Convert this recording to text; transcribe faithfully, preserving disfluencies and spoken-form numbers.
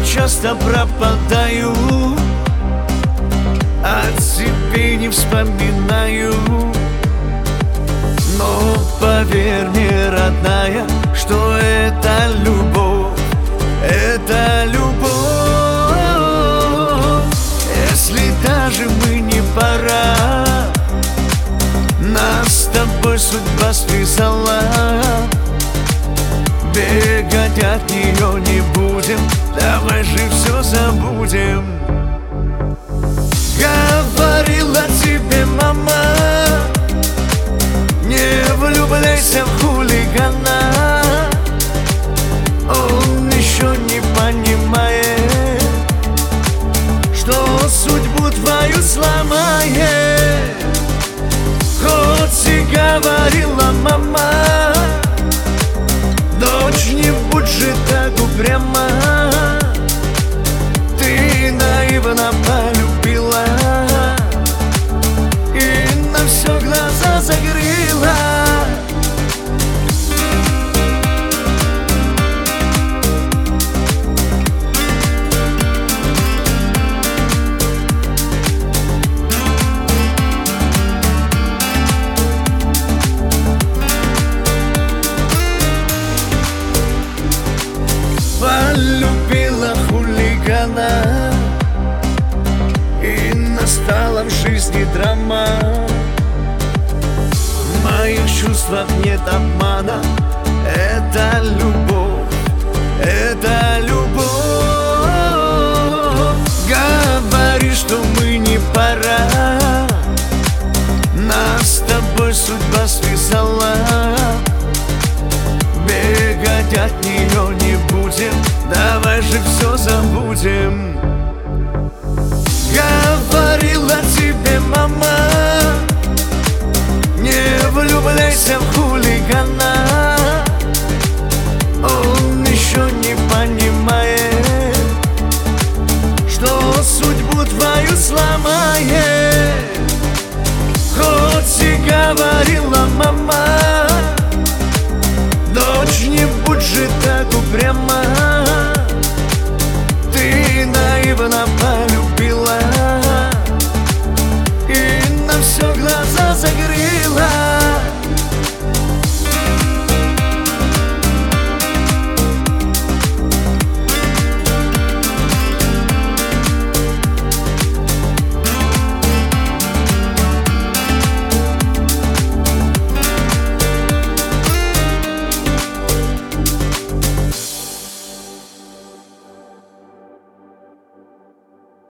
часто пропадаю, о тебе не вспоминаю. Но поверь мне, родная, что это любовь, это любовь. Если даже мы не пара, нас с тобой судьба связала. Бегать от нее не будем, давай же все забудем. Говорила тебе мама, не влюбляйся в хулигана. Он еще не понимает, что судьбу твою сломает. Хоть и говорила мама, дочь, не будь же так упряма. Ты наивно полюбила и на все глаза закрыла. Полюбила хулигана, и настала в жизни драма. В моих чувствах нет обмана, это любовь, это любовь. Говори, что мы не пара, нас с тобой судьба связала. Бегать от нее не будем, давай же все забудем. Говорила тебе мама, не влюбляйся в хулигана. Он еще не понимает, что судьбу твою сломает. Хоть и говорила